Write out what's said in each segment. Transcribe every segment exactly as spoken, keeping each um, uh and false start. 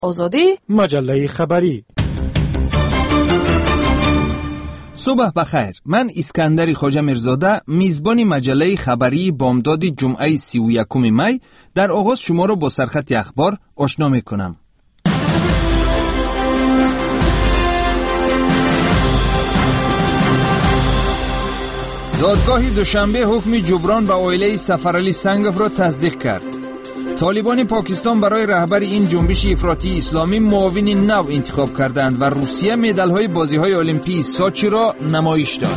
آزادی مجله خبری. صبح بخیر. من اسکندر خواجه میرزاده میزبان مجله خبری بامداد جمعه سی و یکم می در آغاز شما را با سرخط اخبار آشنا میکنم. دادگاه دوشنبه حکم جبران به عائله سفرعلی سنگوف را تصدیق کرد. طالبان پاکستان برای رهبر این جنبش افراطی اسلامی معاون نو انتخاب کردند و روسیه مدال‌های بازی‌های المپیک سوچی را نمایش داد.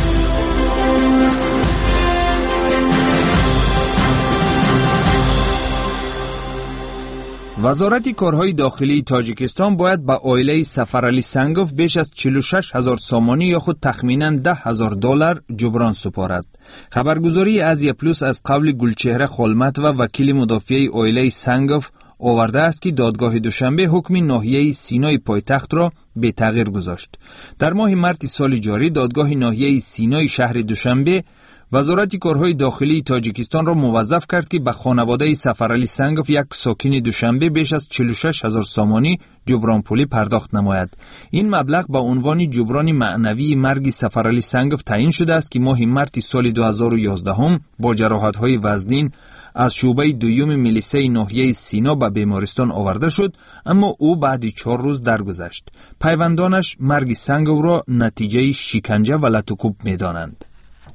وزارت کارهای داخلی تاجیکستان باید به عائله سفرعلی سنگوف بیش از چهل و شش هزار سامانی یا خود تخمیناً ده هزار دلار جبران سپارد. خبرگزاری ازیا پلوس از قول گلچهره خلمت و وکیل مدافع عائله سنگوف آورده است که دادگاه دوشنبه حکم ناحیه سینای پایتخت را به تغییر گذاشت. در ماه مارس سال جاری دادگاه ناحیه سینای شهر دوشنبه وزارت کارهای داخلی تاجیکستان را موظف کرد که به خانواده سفرعلی سنگوف یک ساکن دوشنبه بیش از چهل و شش هزار سامانی جبران پولی پرداخت نماید. این مبلغ به عنوان جبران معنوی مرگ سفرعلی سنگوف تعیین شده است که ماه مارس سال دو هزار و یازده هم با جراحت‌های وزنین از شعبه دوم میلیسه ناحیه سینا به بیمارستان آورده شد، اما او بعد چهار روز درگذشت. پیوندانش مرگ سنگوف را نتیجه شکنجه و لطوکوب می‌دانند.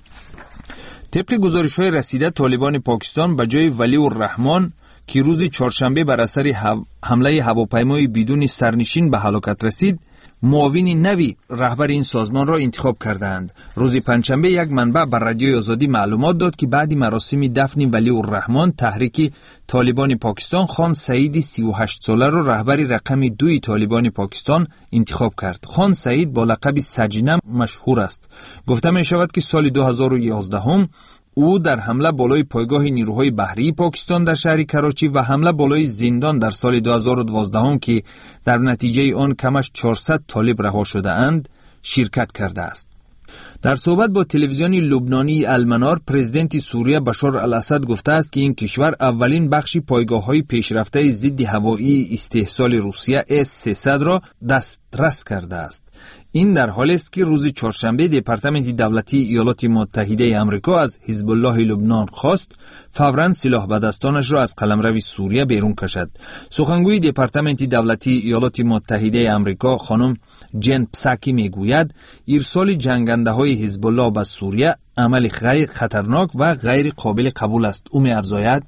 طبق گزارش‌های رسیده طالبان پاکستان به جای ولی الرحمن که روز چهارشنبه بر اثر حمله هواپیمای بدون سرنشین به هلاکت رسید، معاون نوی رهبر این سازمان را انتخاب کردند. روز پنجشنبه یک منبع بر رادیوی آزادی معلومات داد که بعد مراسم دفن ولی الرحمن تحریک طالبان پاکستان خان سعید سی و هشت ساله را رهبر رقم دوی طالبان پاکستان انتخاب کرد. خان سعید با لقب سجنه مشهور است. گفته می شود که سال دو هزار و یازده هم او در حمله بالای پایگاه نیروهای بحری پاکستان در شهر کراچی و حمله بالای زندان در سال دو هزار و دوازده هم که در نتیجه آن کمش چهارصد طالب رها شده اند شرکت کرده است. در صحبت با تلویزیون لبنانی المنار، پرزیدنت سوریه بشار الاسد گفته است که این کشور اولین بخش پایگاه‌های پیشرفته ضد هوایی استحصال روسیه اس سیصد را دسترس کرده است. این در حالی است که روز چهارشنبه دپارتمنت دولتی ایالات متحده آمریکا از حزب الله لبنان خواست فوراً سلاح به دستانش را از قلمرو سوریه بیرون کشد. سخنگوی دپارتمنت دولتی ایالات متحده آمریکا خانم جن پساکی میگوید ارسال جنگنده‌های حزب الله به سوریه عمل غیر خطرناک و غیر قابل قبول است. او می‌افزاید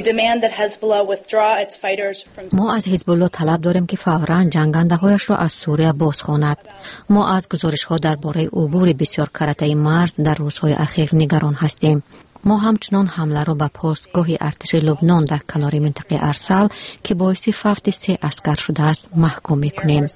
ما از حزب الله طلب داریم که فوراً جنگنده‌هایش را از سوریه بازخواند. ما از گزارش‌ها درباره عبور بسیار کرته مرز در روزهای اخیر نگران هستیم. ما همچنان حمله را به پستگاه ارتش لبنان در کنار منطقه ارسل که باعث فوت سه عسکر شده است محکوم می‌کنیم.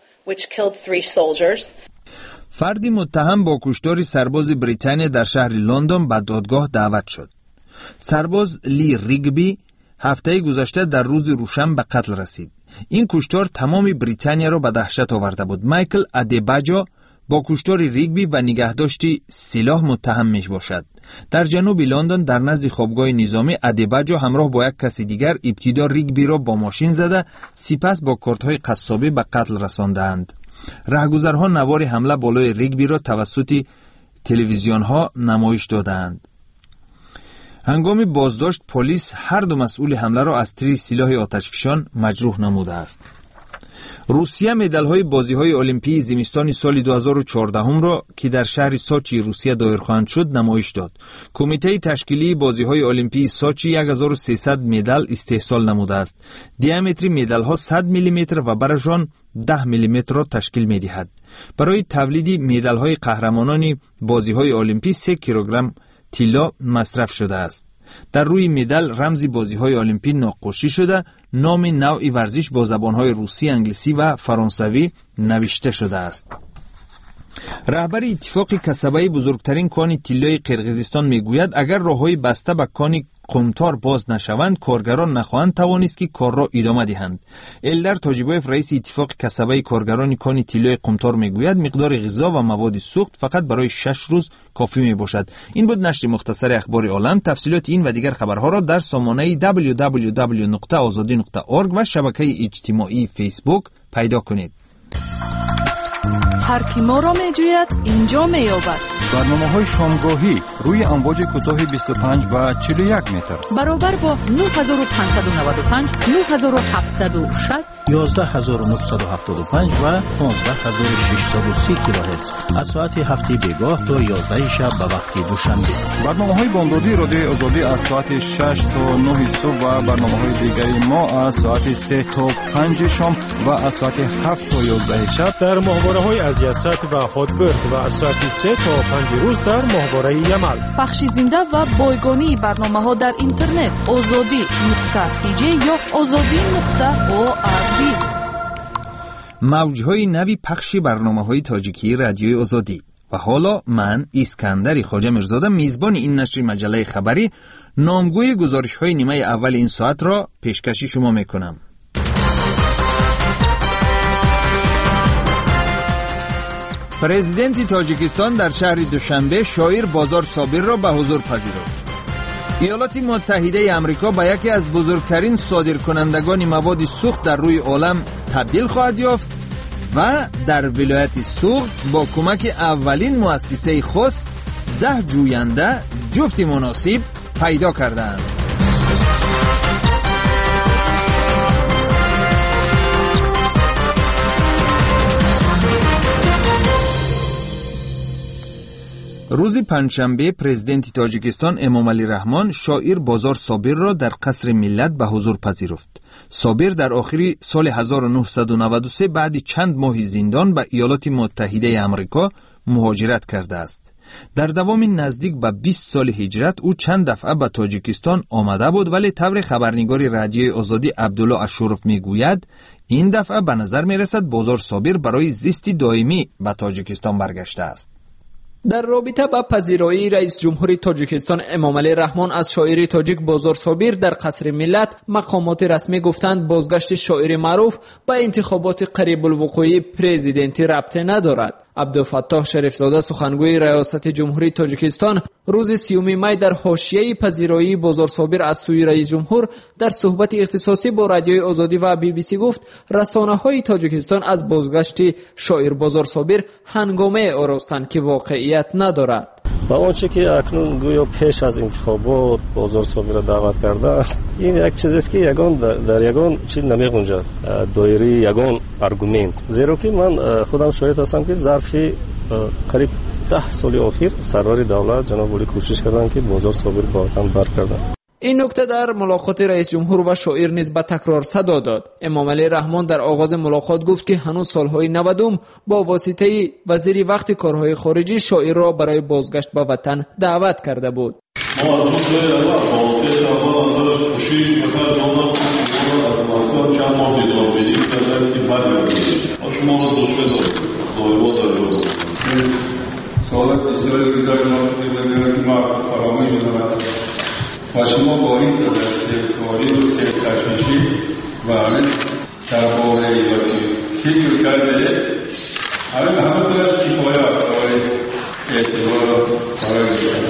فردی متهم با کشتار سرباز بریتانیا در شهر لندن به دادگاه دعوت شد. سرباز لی ریگبی هفته گذشته در روز روشن به قتل رسید. این کشتار تمام بریتانیا را به دهشت آورده بود. مایکل ادیباجو با کشتار ریگبی و نگهداشت سلاح متهم می باشد. در جنوب لندن در نزد خوابگاه نظامی ادیباجو همراه با یک کس دیگر ابتدا ریگبی را با ماشین زده، سپس با کارت‌های قصابی به قتل رساندند. راهگذرها نوار حمله بالای ریگبی را توسط تلویزیون‌ها نمایش دادند. هنگام بازداشت پلیس هر دو مسئول حمله را از طریق سلاح آتشفشان مجروح نموده است. روسیه مدال‌های بازی‌های المپیک زمستان سال دو هزار و چهارده هم را که در شهر سوچی روسیه دایر خواهند شد نمایش داد. کمیته تشکیلی بازی‌های المپیک سوچی یک هزار و سیصد مدال استحصال نموده است. دیامتر مدال‌ها صد میلیمتر و برشان ده میلیمتر را تشکیل می‌دهد. برای تولید مدال‌های قهرمانان بازی‌های المپیک سه کیلوگرم طلا مصرف شده است. در روی مدال رمز بازی‌های المپیک نقاشی شده، نام نوع ورزش با زبان‌های روسی، انگلیسی و فرانسوی نوشته شده است. رهبر اتفاق کسبه بزرگترین کان طلای قرقیزستان میگوید اگر راه‌های بسته به کان قمتار باز نشوند، کارگران نخواهند توانست که کار را ادامه دهند. الدر تاجیبایف رئیس اتفاق کسبه کارگران کان طلای قمتار میگوید مقدار غذا و مواد سوخت فقط برای شش روز کافی می باشد. این بود نشر مختصر اخبار عالم. تفصیلات این و دیگر خبرها را در سامانه دبلیو دبلیو دبلیو نقطه آزادی نقطه اورگ و شبکه اجتماعی فیسبوک پیدا کنید. هر کی ما را می جوید اینجا می یابد. برنامه‌های شامگاهی روی امواج کوتاه بیست و پنج و چهل و یک متر برابر با نه هزار و پانصد و نود و پنج، نه هزار و هفتصد و شصت، یازده هزار و نهصد و هفتاد و پنج و پانزده هزار و ششصد و سی کیلوهرتز از ساعت هفت بیگاه تا یازده شب به وقت دوشنبه. برنامه‌های بامدادی رادیوی آزادی از ساعت شش تا نه صبح و برنامه‌های دیگری ما از ساعت سه تا پنج شام و از ساعت هفت تا یازده شب در ماهواره‌های از یاست و هاتبرد و از ساعت سه تا پنج روز در ماهواره یمل. بخش زنده و بایگانی برنامه‌ها در اینترنت آزادی نقطه تی جی یا آزادی نقطه او آر جی. موج‌های نوی پخش برنامه‌های تاجیکی رادیوی آزادی. و حالا من اسکندر خواجه میرزاده میزبان این نشر مجله خبری نامگوی گزارش‌های نیمه اول این ساعت را پیشکش شما میکنم. پرزیدنت تاجیکستان در شهر دوشنبه شاعر بازار صابر را به حضور پذیرفت. ایالات متحده آمریکا به یکی از بزرگترین صادرکنندگان مواد سوخت در روی عالم تبدیل خواهد یافت و در ولایت سوخت با کمک اولین مؤسسه خاص ده جوینده جفت مناسب پیدا کردند. روز پنجشنبه پرزیدنت تاجیکستان امامعلی رحمان شاعر بازار صابر را در قصر ملت به حضور پذیرفت. صابر در آخر سال هزار و نهصد و نود و سه بعد چند ماه زندان به ایالات متحده آمریکا مهاجرت کرده است. در دوام نزدیک به بیست سال هجرت او چند دفعه به تاجیکستان آمده بود، ولی طور خبرنگار رادیوی آزادی عبدالله اشورف میگوید این دفعه به نظر میرسد بازار صابر برای زیستی دائمی به تاجیکستان برگشته است. در رابطه با پذیرایی رئیس جمهوری تاجیکستان امامعلی رحمان از شاعر تاجیک بازار صابر در قصر ملت، مقامات رسمی گفتند بازگشت شاعر معروف با انتخابات قریب الوقوع پرزیدنتی ربطی ندارد. عبدالفتاح شریفزاده سخنگوی ریاست جمهوری تاجیکستان روز سیوم می در حاشیه پذیرایی بازار صابر از سوی رئیس جمهور در صحبت اختصاصی با رادیوی آزادی و بی بی سی گفت رسانه‌های تاجیکستان از بازگشت شاعر بازار صابر هنگامه آراستند که واقعیت ندارد. و آنچه که اکنون گویا پیش از انتخابات بازار صابر را دعوت کرده این یک چیزی است که یگان در, در یگان چیز نمی‌گنجد دایره یگان آرگومنت، زیرا که من خودم شاهد هستم که ظرف قریب ده سال اخیر سرور دولت جناب ولی کوشش کردن که بازار صابر با هم برگردن. این نکته در ملاقات رئیس جمهور و شاعر نیز به تکرار صدا داد. امامعلی رحمان در آغاز ملاقات گفت که هنوز سالهای نودم با واسطه وزیر وقت کارهای خارجی شاعر را برای بازگشت به وطن دعوت کرده بود. ما از اون سال اول با واسطه اول از کوشش می‌کردیم دولت از مسئله چند ماه دیدار بدیم که برگردیم. شما رو دوست بدارید. دایره دارید. سوالات بسیاری گذشته که ما فراموش نمی‌کنیم. و شما با این کاری و سرچشی و درباره ایرانی فکر کرده همه همه طورش کفایه است برای اعتبار برای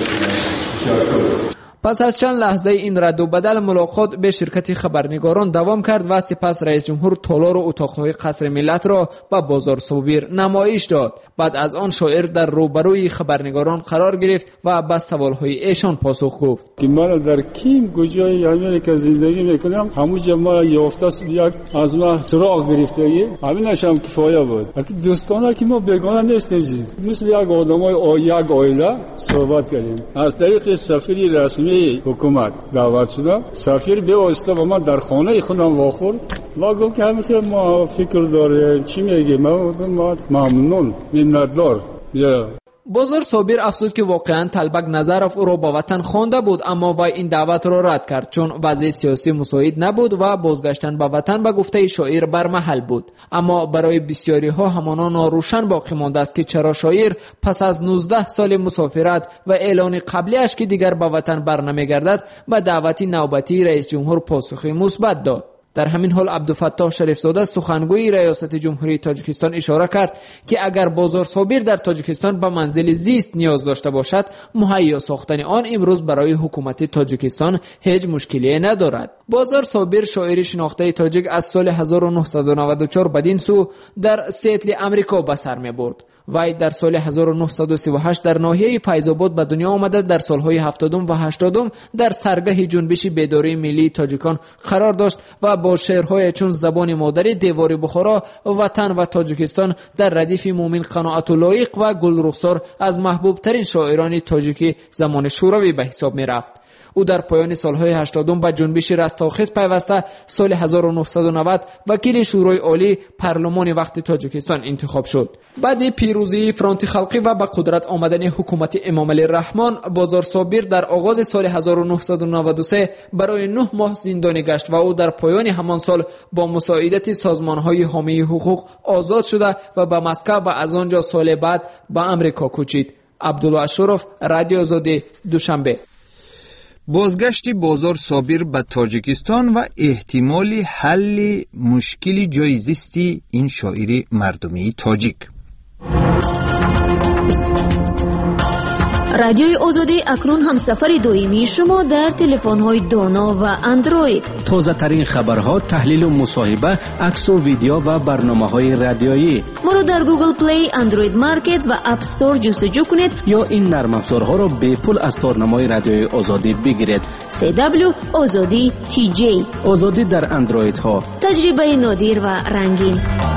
شما. پس از چند لحظه این رد و بدل ملاقات به شرکت خبرنگاران دوام کرد و سپس رئیس جمهور تالار و اتاقهای قصر ملت را به بازار صابر نمایش داد. بعد از آن شاعر در روبروی خبرنگاران قرار گرفت و به سوالهای ایشان پاسخ گفت که من در کیم کجای امریکا زندگی میکنم، همونجا ما یافته است یک از ما چراغ گرفتگی همینش هم کفایه بود. اگه دوستانه که ما بیگانه نیستیم، مثل یک آدمای او یک عائله صحبت کردیم. از طریق سفیری رسمی حکومت دعوت شدم. سفیر به واسطه با من در خانه خودم واخورد و گفت که همیشه ما فکر داریم چی میگه. من گفتم ممنون، منتدار. بازار صابر افزود که واقعا طلبک نظرف او را به وطن خوانده بود، اما وی این دعوت را رد کرد چون وضع سیاسی مساعد نبود و بازگشتن به وطن به گفته شاعر بر محل بود. اما برای بسیاری ها همانا ناروشن باقی مانده است که چرا شاعر پس از نوزده سال مسافرت و اعلان قبلیش که دیگر به وطن برنمیگردد به دعوت نوبتی رئیس جمهور پاسخی مثبت داد. در همین حال عبدالفتاح شریفزاده سخنگوی ریاست جمهوری تاجیکستان اشاره کرد که اگر بازار صابر در تاجیکستان به منزل زیست نیاز داشته باشد، مهیا ساختن آن امروز برای حکومت تاجیکستان هیچ مشکلی ندارد. بازار صابر شاعر شناخته تاجیک از سال هزار و نهصد و نود و چهار بدین سو در سیتل امریکا به سر می‌برد. وی در سال هزار و نهصد و سی و هشت در ناحیه فیض‌آباد به دنیا آمده. در سالهای هفتادم و هشتادم در سرگاه جنبش بیداری ملی تاجیکان قرار داشت و با شعرهای چون زبان مادری، دیوار بخارا، وطن و تاجیکستان در ردیف مومن قناعت و لایق و گل رخسار از محبوب ترین شاعران تاجیکی زمان شوروی به حساب می رفت. او در پایان سالهای هشتادم به جنبش رستاخیز پیوسته سال هزار و نهصد و نود وکیل شورای عالی پارلمان وقت تاجیکستان انتخاب شد. بعد پیروزی فرانت خلقی و به قدرت آمدن حکومت امامعلی رحمان، بازار صابر در آغاز سال هزار و نهصد و نود و سه برای نه ماه زندانی گشت و او در پایان همان سال با مساعدت سازمان‌های حامی حقوق آزاد شده و به مسکو و از آنجا سال بعد به امریکا کوچید. عبدالله اشرف، رادیو آزادی، دوشنبه. بازگشت بازار صابر به تاجیکستان و احتمال حل مشکل جای زیستی این شاعر مردمی تاجیک. رادیوی آزادی اکنون هم سفر دائمی شما در تلفن‌های دانا و اندروید. تازه ترین خبرها، تحلیل و مصاحبه، عکس و ویدیو و برنامه‌های رادیویی. ما رو در گوگل پلی، اندروید مارکت و اپ استور جستجو کنید یا این نرم افزارها رو به پول از تارنمای رادیوی آزادی بگیرید. سی دبلیو آزادی تی جی. آزادی در اندروید ها. تجربه نادر و رنگین.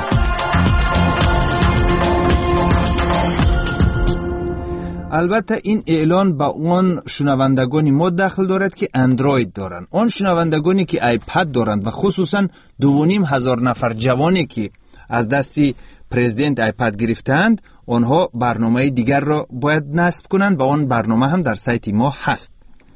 البته این اعلان با اون شنوندگانی ما دخل دارد که اندروید دارند. آن شنوندگانی که آیپد دارند و خصوصا دو و نیم هزار نفر جوانی که از دستی پرزیدنت آیپد گرفتند، آنها برنامه دیگر را باید نصب کنند و آن برنامه هم در سایت ما هست.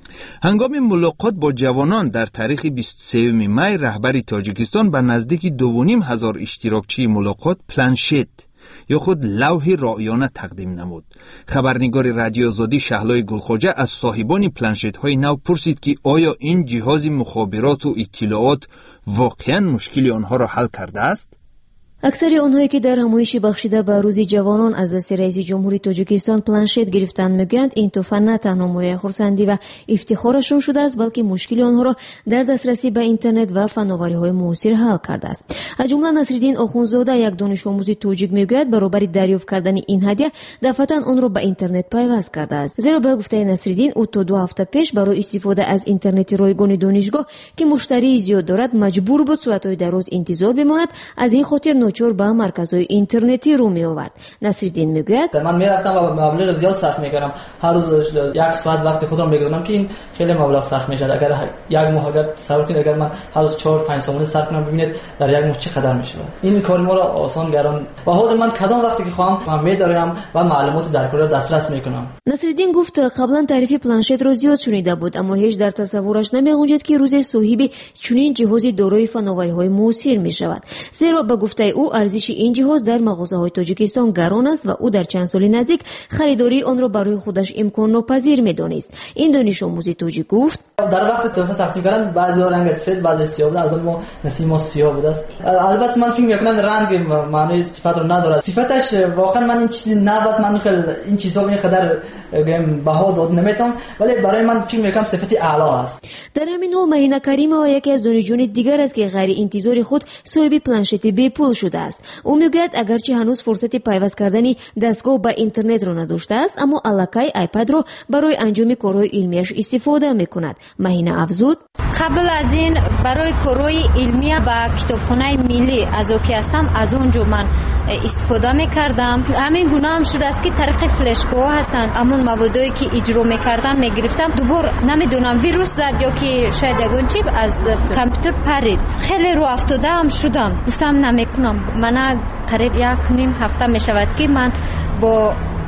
هنگام ملاقات با جوانان در تاریخ بیست و سوم می، رهبر تاجیکستان به نزدیک دو و نیم هزار اشتراکچی ملاقات پلنشت یا خود لوح رایانه تقدیم نمود. خبرنگار رادیو آزادی شهلای گلخواجه از صاحبان پلنشت های نو پرسید که آیا این جهاز مخابرات و اطلاعات واقعا مشکل آنها را حل کرده است؟ اکثر آنهایی که در همایش بخشیده به روز جوانان از دست رئیس جمهوری تاجیکستان پلنشت گرفتند میگویند این تحفه نه تنها مایه خرسندی و افتخارشون شده است، بلکه مشکل آنها را در دسترسی به اینترنت و فناوری‌های معاصر حل کرده است. از جمله نصرالدین آخوندزاده، یک دانش آموز تاجیک، میگوید برابر دریافت کردن این هدیه دفعتا آن را به اینترنت پیوست کرده است. زیرا به گفته نصرالدین او تا دو هفته پیش برای استفاده از اینترنت رایگان دانشگاه که مشتری زیاد دارد مجبور بود ساعت‌های دراز انتظار بماند. از این خاطر چور به مرکزهای اینترنتی رو می آورد. نصرالدین میگوید من میرفتم و مبلغ زیاد صرف میکردم. هر روز یک ساعت وقت خود را میگذارم که این خیلی مبلغ صرف میشه. اگر یک ماه اگر تصور کنید اگر من هر روز چهار پنج سومونی صرف کنم، ببینید در یک ماه چقدر میشه. این کار ما را آسان گردان و حاضر من کدام وقتی که خواهم میدارم و معلومات در کل دسترس میکنم. نصرالدین گفت قبلا تعریف پلنشت را زیاد شنیده بود، اما هیچ در تصورش نمیگنجید که روز صاحب چنین جهازی دارای فناوری‌های معاصر میشود. زیرا به گفته او ارزش این جهاز در مغازه‌های تاجیکستان گران است و او در چند سال نزدیک خریداری آن را برای خودش امکان ناپذیر می‌دانست. این دانش آموز تاجیک گفت در وقت تحفه تقسیم کردن بعضی رنگ سفید، بعضی سیاه بود، از اون ما نسیم ما سیاه بود است. البته من فکر می‌کنم رنگ معنی صفت رو نداره. صفتش واقعا من این چیزی نباس، من خیلی این چیزا به خاطر بها داد نمیتونم، ولی برای من فکر می‌کنم صفتی اعلی است. در همین حال مهینه کریمه یکی از دانشجویان دیگر است که غیر انتظار خود صاحب پلنشت بی پول شده است. او میگوید اگرچه هنوز فرصت پیوست کردن دستگاه به اینترنت را نداشته است، اما الکی آیپد را برای انجام کارهای علمیش استفاده میکند. مهینه افزود قبل از این برای کارهای علمی با کتابخانه ملی از اوکی هستم، از اونجا من استفاده میکردم. همین گناه هم شده است که طریق فلشگاه هستند، اما موادی که اجرا میکردم میگرفتم دوبار نمیدونم ویروس زد یا که شاید یگون چیپ از کامپیوتر پرید. خیلی رو افتاده هم شدم، گفتم نمیکنم. من قریب یک نیم هفته می شود که من با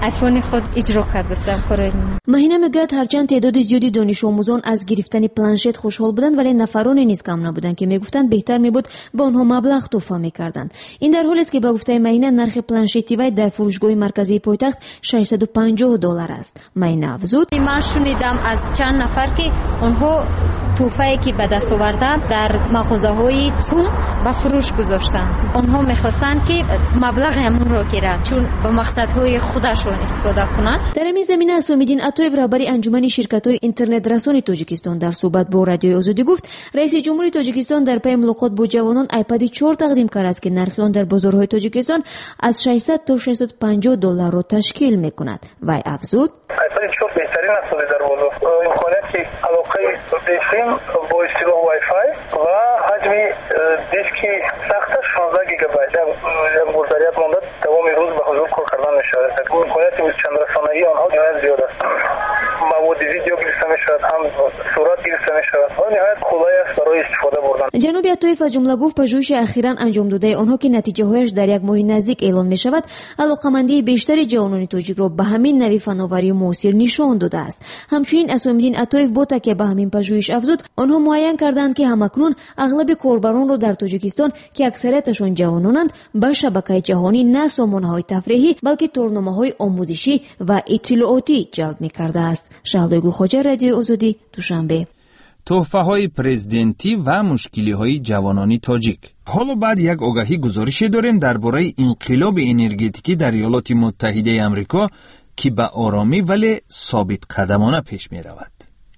آیفون خود اجرا کردم کار. ماهینه میگه هرچند تعداد زیادی دانش آموزان از گرفتن پلنشت خوشحال بودند ولی نفرانی نیز کم نبودند که میگفتند بهتر میبود با آنها مبلغ تحفه میکردند. این در حالی است که با گفته ماهینه نرخ پلنشتی وی در فروشگاه مرکزی پایتخت ششصد و پنجاه دلار است. ماهینه افزود: من شنیدم از چند نفر که آنها توفایی که به دست آوردن در مغازه‌های سوم و فروش گذاشتن. آنها می‌خواستند که مبلغ همون را گیرن چون به مقصدهای خودشون استفاده کنند. در این زمینه اسام‌الدین عطایف رهبر انجمن شرکت‌های اینترنت رسانی تاجیکستان در صحبت با رادیوی آزادی گفت رئیس جمهوری تاجیکستان در پی ملاقات با جوانان آیپد چهار تقدیم کرد است که نرخ آن در بازارهای تاجیکستان از ششصد تا ششصد و پنجاه دلار را تشکیل می‌کند. و افزود: آیپد چهار بهترین است در بازار. امکاناتی علاقه داشتیم با اصطلاح وای فای و حجم دیسکی سختش شانزده گیگابایت. در گذریت مانده تمام روز به حضور کار کردن می‌شود. امکانات چند رسانه‌ای آنها نهایت زیاد است. مواد ویدیو گرفته می‌شود، هم صورت گرفته می‌شود. و نهایت کولای است برای استفاده بردن. جناب عطایف از جمله گفت پژوهش اخیراً انجام داده آنها که نتیجه‌هایش در یک ماه نزدیک اعلام می‌شود، علاقه‌مندی بیشتر جوانان تاجیک را به همین نوع فناوری معاصر نشان داده است. همچنین اسام‌الدین عطایف با تکیه به همین پژوهش افزود آنها معین کردند که همکنون اغلب کاربران را در تاجیکستان که اکثریتشان جوانانند به شبکه جهانی نه سامانه‌های تفریحی بلکه تورنمه‌های آموزشی و اطلاعاتی جلب می‌کرده است. شهلا گلخواجه، رادیو آزادی، دوشنبه. تحفه‌های پرزیدنتی و مشکلی‌های جوانانی تاجیک. حالا بعد یک آگاهی گزارشی داریم درباره انقلاب انرژتیکی در ایالات متحده آمریکا که به آرامی ولی ثابت قدمانه پیش می‌رود.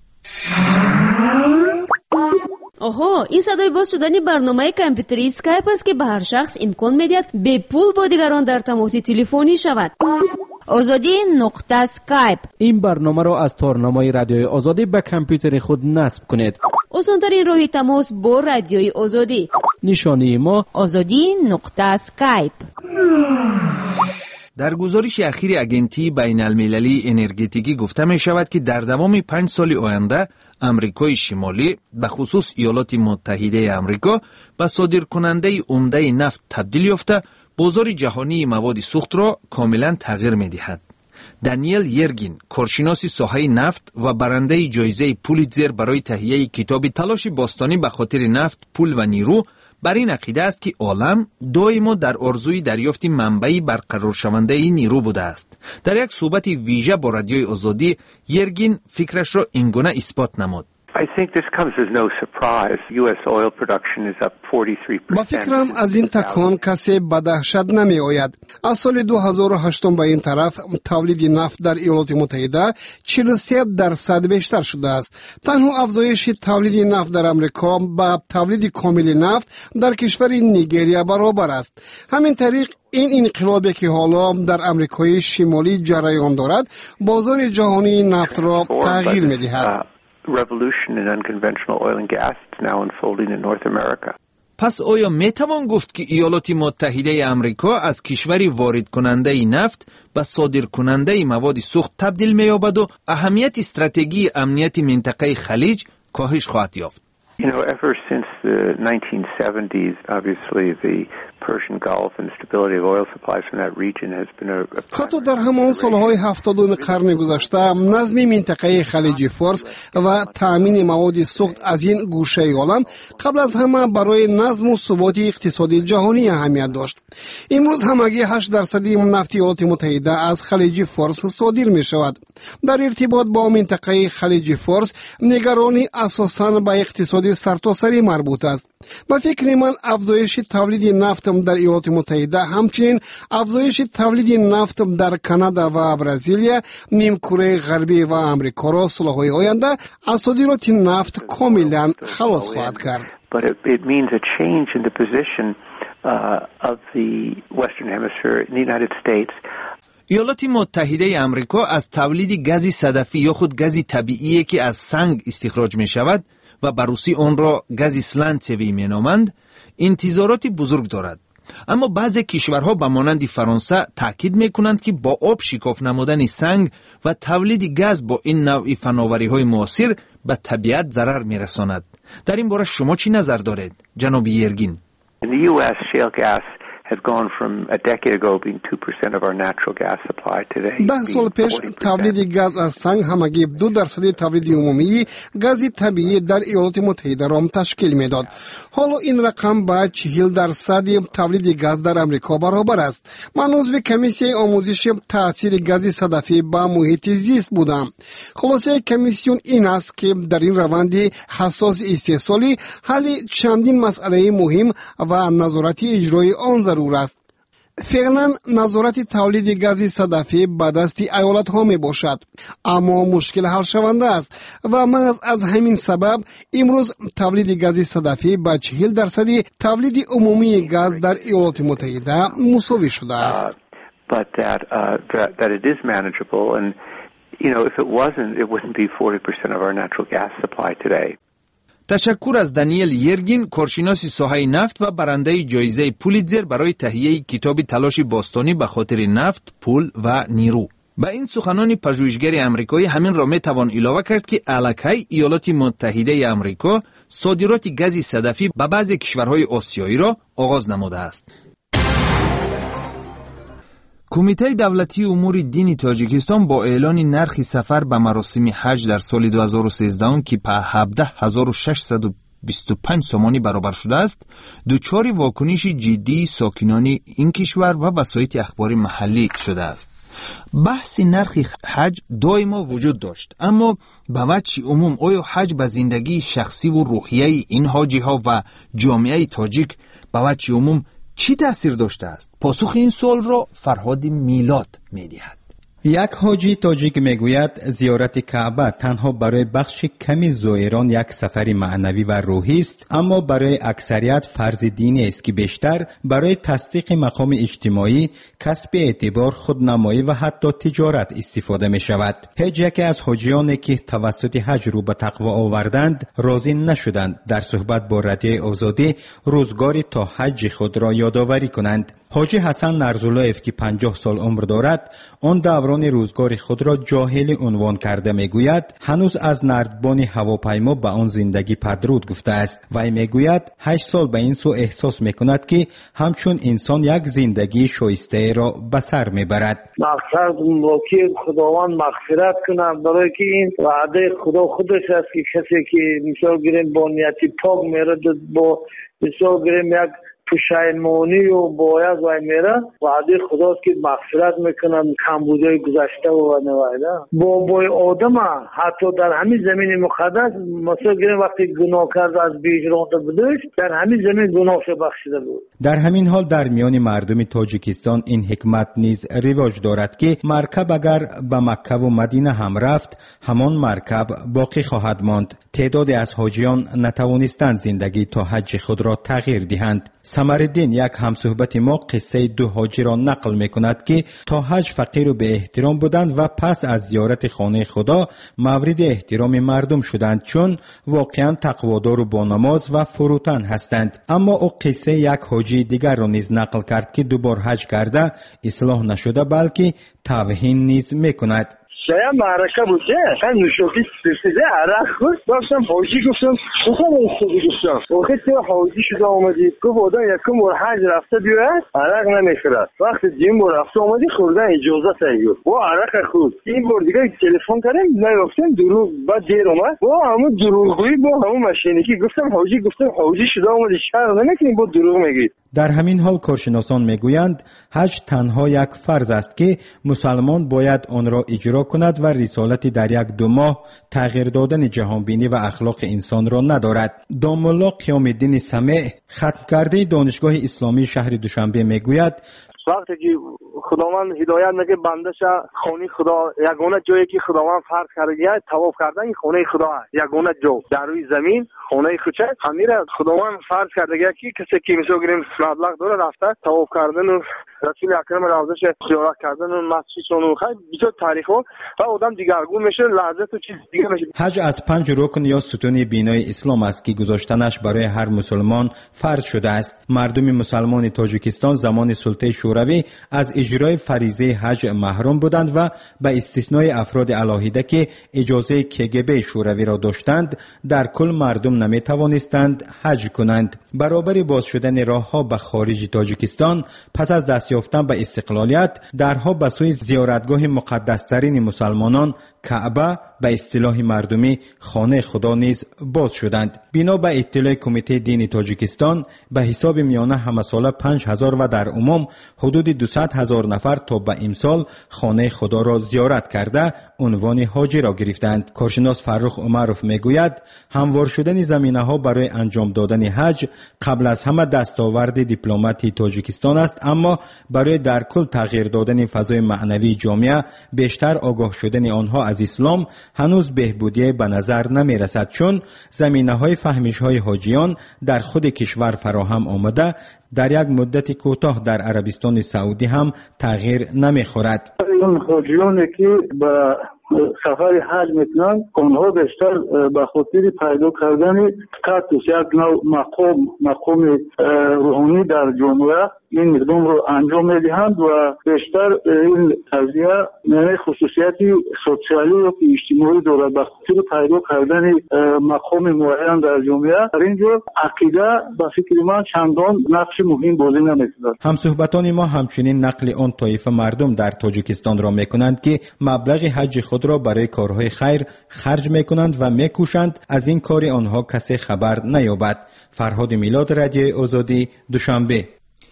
آها، این صدای باز شدن برنامه کامپیوتری اسکایپ است که به هر شخص امکان می‌دهد به پول با دیگران در تماس تلفنی شود. آزادی نقطه اسکایپ. این برنامه را از تارنمای رادیوی آزادی به کامپیوتر خود نصب کنید. آسان‌ترین راه تماس با رادیوی آزادی. نشانی ما آزادی نقطه اسکایپ. در گزارش اخیر اجنسی بین المللی انرژتیکی گفته می شود که در دوام پنج سال آینده امریکای شمالی به خصوص ایالات متحده آمریکا به صادرکننده عمده نفت تبدیل یافته بازار جهانی مواد سوخت را کاملا تغییر می دهد. دانیل یرگین، کارشناس ساحه نفت و برنده جایزه پولیتزر برای تهیه کتاب تلاش باستانی به خاطر نفت، پول و نیرو، بر این عقیده است که عالم دائما در آرزوی دریافت منبعی برقرار شونده نیرو بوده است. در یک صحبت ویژه با رادیوی آزادی، یرگین فکرش را اینگونه اثبات نمود. I think this comes as no surprise. U S oil production is up forty-three percent. با فکرم از این تکان کسی به دهشت نمی آید. از سال دو هزار و هشت به این طرف تولید نفت در ایالات متحده چهل و سه درصد بیشتر شده است. تنها افزایش تولید نفت در امریکا با تولید کامل نفت در کشور نیجریه برابر است. همین طریق این انقلابی که حالا در امریکای شمالی جریان دارد بازار جهانی نفت را تغییر می دهد. Revolution in unconventional oil and gas is now unfolding in North America. پس آیا می توان گفت که ایالات متحده آمریکا از کشوری وارد کننده نفت به صادر کننده مواد سوخت تبدیل می یابد و اهمیت استراتژی امنیت منطقه خلیج کاهش خواهد یافت؟ You know, ever since the nineteen seventies, obviously the Persian Gulf and stability of oil supplies from that region has been a حتی در همان سالهای هفتادم قرن گذشته نظم منطقه خلیج فارس و تأمین مواد سوخت از این گوشه عالم قبل از همه برای نظم و ثبات اقتصادی جهانی اهمیت داشت. امروز همگی هشت درصد نفت ایالات متحده از خلیج فارس صادر می شود. در ارتباط با منطقه خلیج فارس نگرانی اساساً به اقتصاد سرتاسری مربوط است. با فکر من افزایش تولید نفت در ایالات متحده همچنین افزایش تولید نفت در کانادا و برزیل نیمکره غربی و آمریکا را سالهای آینده از صادرات نفت کاملا خلاص خواهد کرد. But it, it means a change in the position uh, of the Western Hemisphere in the United States. ایالات متحده آمریکا از تولید گاز صدفی یا خود گاز طبیعی که از سنگ استخراج می شود و به روسی آن را گاز اسلنتسوی می نامند انتظارات بزرگ دارد. اما بعضی کشورها به مانند فرانسه تاکید می کنند که با آب شکاف نمودن سنگ و تولید گاز با این نوع فناوری های معاصر به طبیعت ضرر می رساند. در این باره شما چی نظر دارید جناب یرگین؟ In the U S, shale gas has gone from a decade ago being two percent of our natural gas supply today. ده سال پیش تولید گاز از سنگ همگی دو درصد تولید عمومی گاز طبیعی در ایالات متحده را تشکیل میداد. حالا این رقم با چهل درصد تولید گاز در امریکا برابر است. من عضو کمیسیون آموزش تاثیر گاز صدفی با محیط زیست بودم. خلاصه کمیسیون این است که در این روند حساس استحصالی حل چندین مسئله مهم و نظارت اجرای آن ضرور است. فعلا نظارت تولید گاز صدفی به دست ایالت ها می باشد، اما مشکل حل شونده است و محض از همین سبب امروز تولید گاز صدفی با چهل درصد تولید عمومی گاز در ایالات متحده مساوی شده است. But that uh, that, that it is manageable, and you know, if it wasn't, it wouldn't be forty percent of our natural gas supply today. تشکر از دانیل یرگین، کارشناس ساحه نفت و برنده جایزه پولیتزر برای تهیه کتاب تلاش باستانی به خاطر نفت، پول و نیرو. با این سخنان پژوهشگر آمریکایی همین را می توان علاوه کرد که الکی ایالات متحده آمریکا صادرات گاز صدفی به بعضی کشورهای آسیایی را آغاز نموده است. کمیته دولتی امور دینی تاجیکستان با اعلان نرخ سفر به مراسم حج در سال دو هزار و سیزده که به هفده هزار و ششصد و بیست و پنج سومانی برابر شده است، دچار واکنش جدی ساکنان این کشور و وسایل اخباری محلی شده است. بحث نرخ حج دائما وجود داشت، اما به وجه عموم آیا حج به زندگی شخصی و روحیه این حاجی ها و جامعه تاجیک به وجه عموم چی تأثیر داشته است؟ پاسخ این سوال را فرهاد میلاد می دهد. یک حاجی تاجیک میگوید زیارت کعبه تنها برای بخش کمی زائران یک سفری معنوی و روحی است، اما برای اکثریت فرض دینی است که بیشتر برای تصدیق مقام اجتماعی، کسب اعتبار، خودنمایی و حتی تجارت استفاده می شود. هیچ یک از حاجیانی که توسط حج رو به تقوا آوردند راضی نشدند در صحبت با رادیو آزادی روزگاری تا حج خود را یادآوری کنند. حاجی حسن نرزولایف که پنجاه سال عمر دارد، آن دوران روزگار خود را جاهل عنوان کرده میگوید هنوز از نردبان هواپیما به آن زندگی پدرود گفته است. وی میگوید هشت سال به این سو احساس میکند که همچون انسان یک زندگی شایسته را به سر میبرد. مقصد با که خداوند مغفرت کنه، برای که این وعده خدا خودش است که کسی که مثال گیریم با نیتی پاک میره، با مثال گیریم یک پشیمانی و باید و میره، وعده خداست که مغفرت میکنن کمبودهای گذشته و نوایده. با بای آدم حتی در همین زمین مقدس مثلا گریم وقتی گناه کرد از بیجرانده بودش، در همین زمین گناهش بخشیده بود. در همین حال در میان مردم تاجیکستان این حکمت نیز رواج دارد که مرکب اگر به مکه و مدینه هم رفت، همان مرکب باقی خواهد ماند. تعدادی از حاجیان نتوانستند زندگی تا حج خود را تغییر دهند. سمرالدین یک همصحبت ما قصه دو حاجی را نقل میکند که تا حج فقیر و به احترام بودند و پس از زیارت خانه خدا مورد احترام مردم شدند، چون واقعا تقوادار و با نماز و فروتن هستند. اما او قصه یک حاجی دیگر را نیز نقل کرد که دوبار حج کرده اصلاح نشده بلکه توهین نیز میکند. شاید معرکه بوده، من نوشوکی سرسیده عرق خود داشتم حاجی گفتم بخوام استودی گفتم وقتی تو حاجی شده آمدی گفت آدم یکم بار حج رفته بیاید عرق نمیخورد، وقتی دیم بار رفته آمدی خوردن اجازه تایید با عرق خود. این بار دیگه تلفن کردم نگفتم دروغ، بعد دیر اومد با همون دروغگویی با همون مشینکی گفتم حاجی گفتم حاجی شده آمدی شهر نمیکنی با دروغ میگید. در همین حال کارشناسان میگویند حج تنها یک فرض است که مسلمان باید آن را اجرا کند و رسالتی در یک دو ماه تغییر دادن جهانبینی و اخلاق انسان را ندارد. دامالله قیام الدین سمیع، ختم کرده دانشگاه اسلامی شهر دوشنبه میگوید وقتی که خداوند هدایت میگه بندش خانه خدا یگانه جایی که خداوند فرض کرده طواف کردن خانه خدا یگانه جو در روی زمین خانه خدا همین خداوند فرض کرده که کسی که مثلا گریم مبلغ داره رفته طواف کردن و رسول اکرم روزش زیارت کردن اون مسجد اون خیلی بسیار تاریخ و آدم دیگرگون میشه، لحظت و چیز دیگه میشه. حج از پنج رکن یا ستون بینای اسلام است که گذاشتنش برای هر مسلمان فرض شده است. مردم مسلمان تاجیکستان زمان سلطه شوروی از اجرای فریضه حج محروم بودند و به استثنای افراد علاهیده که اجازه کگب شوروی را داشتند در کل مردم نمی توانستند حج کنند. برابر باز شدن راهها به خارج تاجیکستان پس از دست یافتن به استقلالیت، درها به سوی زیارتگاه مقدسترین مسلمانان کعبه به اصطلاح مردمی خانه خدا نیز باز شدند. بنا به اطلاع کمیته دین تاجیکستان به حساب میانه همه ساله پنج هزار و در عموم حدود دویست هزار نفر تا به امسال خانه خدا را زیارت کرده عنوان حاجی را گرفتند. کارشناس فرخ عمروف میگوید هموار شدن زمینه ها برای انجام دادن حج قبل از همه دستاورد دیپلماتی تاجیکستان است، اما برای در کل تغییر دادن فضای معنوی جامعه بیشتر آگاه شدن آنها از اسلام هنوز بهبودی به نظر نمی رسد، چون زمینه های فهمیش های حاجیان در خود کشور فراهم آمده در یک مدت کوتاه در عربستان سعودی هم تغییر نمی خورد. اون حاجیانی که به سفر حج میتونن اونها بیشتر به خاطر پیدا کردن استاتوس یک نوع مقام مقام روحانی در جامعه این اقدام رو انجام میدهند و بیشتر این قضیه یعنی خصوصیتی سوسیالی و اجتماعی دارد. به خاطر پیدا کردن مقام معین در جامعه در اینجا عقیده به فکر من چندان نقش مهم بازی نمی‌کند. همصحبتان ما همچنین نقل آن طایفه مردم در تاجیکستان را میکنند که مبلغ حج خود را برای کارهای خیر خرج میکنند و میکوشند از این کار آنها کسی خبر نیابد. فرهاد میلاد، رادیو آزادی، دوشنبه.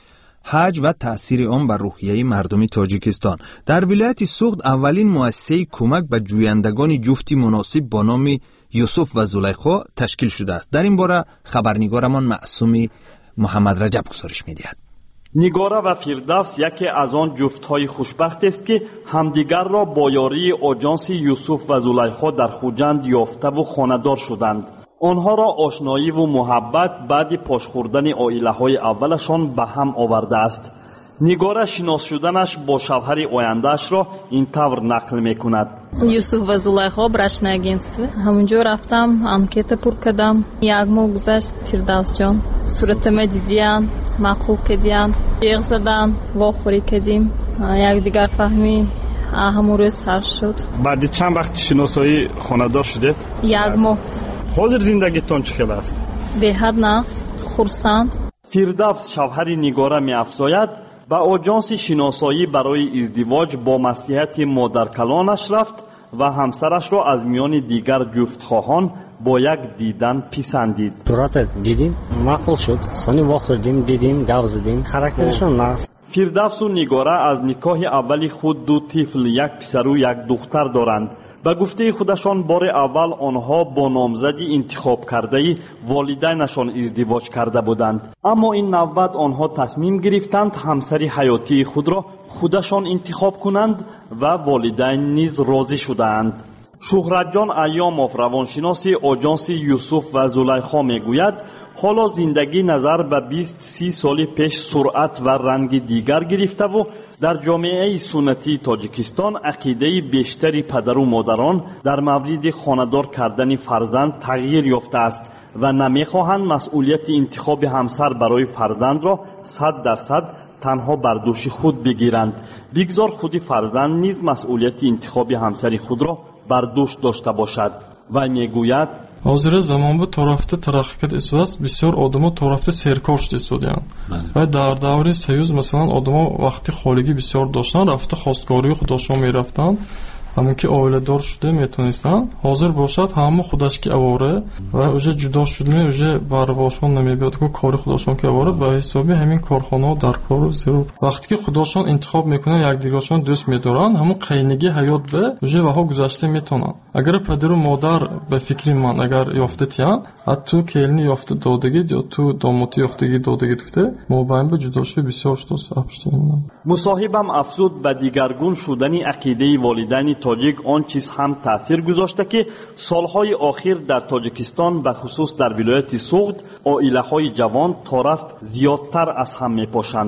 حج و تأثیر آن بر روحیه مردم تاجیکستان. در ولایت سوخت اولین مؤسسه کمک به جویندگان جفتی مناسب با نام یوسف و زلیخا تشکیل شده است. در این باره خبرنگارمان معصوم محمد رجب گزارش می‌دهد. نیگاره و فیردوس یکی از آن جفت‌های خوشبخت است که همدیگر را با یاری آژانس یوسف و زلیخا در خوجند یافته و خانه‌دار شدند. آنها را آشنایی و محبت بعد پاش خوردن عائله‌های اولشان به هم آورده است. نیگاره شناس شدنش با شوهر آینده‌اش را این طور نقل می‌کند. یوسف و زلیخا براشنا агентство. همونجا رفتم، анкета پر کردم. یک ماه گذشت فیردوس جان. صورتم دیدین، معقول کردین، جیغ زدن، واخوری کردیم. یک دیگر فهمی همون روز حل شد. بعد چند وقت شناسایی خانه‌دار شدید؟ یک ماه. حاضر زندگیتون چه است؟ به حد نه، خرسند. فیردوس شوهر نیگاره می‌افزاید به آژانس شناسایی برای ازدواج با مصلحت مادرکلانش رفت و همسرش را از میان دیگر جفت خواهان با یک دیدن پسندید. صورت دیدیم، معقول شد. سانی وقت دیدیم، گپ زدیم. خاراکترشون ناس. فیردوس و نیگاره از نکاح اولی خود دو طفل، یک پسر و یک دختر دارند. به گفته خودشان بار اول آنها با نامزدی انتخاب کرده والدینشان ازدواج کرده بودند، اما این نوبت آنها تصمیم گرفتند همسری حیاتی خود را خودشان انتخاب کنند و والدین نیز راضی شدند. شهرت جان ایاموف روانشناس آژانس یوسف و زلیخا میگوید حالا زندگی نظر به بیست سی سال پیش سرعت و رنگ دیگر گرفته و در جامعه سنتی تاجیکستان عقیده بیشتری پدر و مادران در مورد خانه‌دار کردن فرزند تغییر یافته است و نمیخواهند مسئولیت انتخاب همسر برای فرزند را صد درصد تنها بر دوش خود بگیرند، بگذار خود فرزند نیز مسئولیت انتخاب همسر خود را بر دوش داشته باشد. و میگوید ҳозир замон бу тарафта тараққӣ кард истодааст. бисёр одамо тарафта серкор шуда истодаянд ва дар даври союз масалан одамо вақти холигӣ бисёр доштанд, рафта хостгории худошон мерафтанд, ҳамон ки оиладор шуда метонистанд. ҳозир бошад ҳама худашки авора ва уже ҷудо шудме уже барвошон намебиёд ки кори худошон ки авора ба ҳисоби ҳамин корхонаҳо дар кору зерур. вақте ки худошон интихоб мекунанд, якдигаршон дӯст медоранд, ҳамон қайниги ҳаёт ба уже ваҳо гузашта метонанд. агар падару модар ба фикри ман агар ёфтатиян а ту келини ёфта додагид ё ту домоти ёфтагӣ додагид гуфта мобайн ба ҷудошӣ бисёр шуд сабшта. مصاحبم افزود به دیگرگون شدن عقیده والدین تاجیک آن چیز هم تأثیر گذاشته که سالهای آخر در تاجیکستان به خصوص در ولایت سوغد عائله‌های جوان طرف زیادتر از هم میپاشند.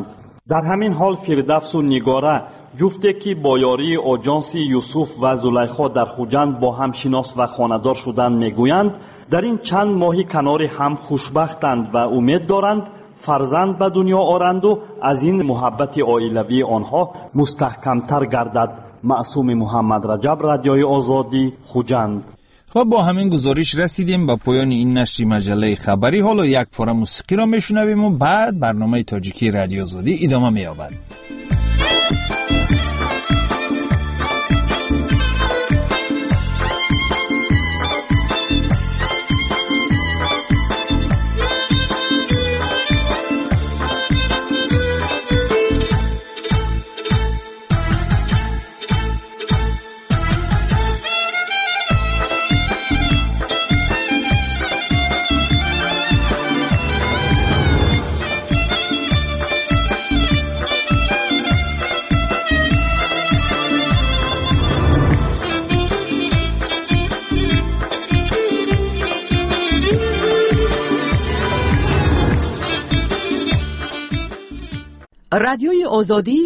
در همین حال فردوس و نگاره جفته که با یاری آژانس یوسف و زلیخا در خوجند با هم شناس و خانه‌دار شدند میگویند در این چند ماهی کنار هم خوشبختند و امید دارند فرزند به دنیا آرند و از این محبت عائلوی آنها مستحکمتر گردد. معصوم محمد رجب، رادیوی آزادی، خوجند. و با همین گزارش رسیدیم به پایان این نشر مجله خبری. حالا یک پاره موسیقی را میشنویم و بعد برنامه تاجیکی رادیو آزادی ادامه می‌یابد. رادیوی آزادی